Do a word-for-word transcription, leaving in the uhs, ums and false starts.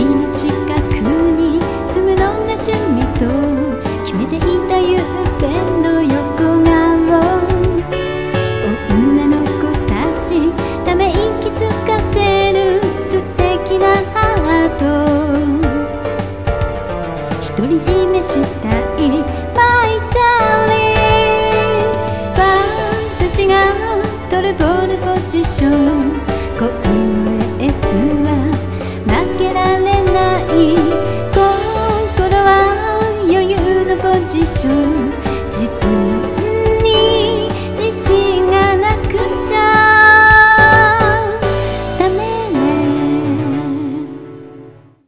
の近くに住むのが趣味と決めていた夕べの横顔。女の子たちため息つかせる素敵なハート。独り占めしたい My darling。 私が取るボールポジション、恋のレースは負けられない。心は余裕のポジション。